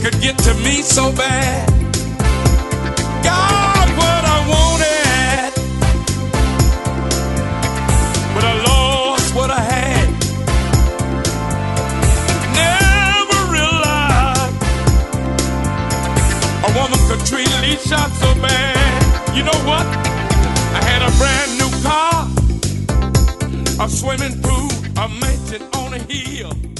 could get to me so bad. Got what I wanted, but I lost what I had. Never realized a woman could treat Alicia so bad. You know what? I had a brand new car, a swimming pool, a mansion on a hill.